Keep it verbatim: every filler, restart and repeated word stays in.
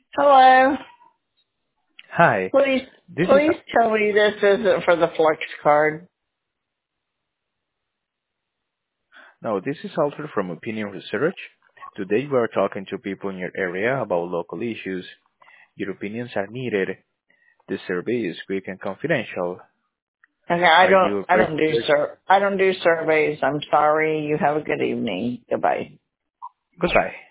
Hello. Hi, Please, this is please tell me this isn't for the Flex card. no, this is Alfred from Opinion Research. Today we are talking to people in your area about local issues. Your opinions are needed. The survey is quick and confidential. Okay, I Are don't, you I don't do registered? sur, I don't do surveys. I'm sorry. You have a good evening. Goodbye. Goodbye.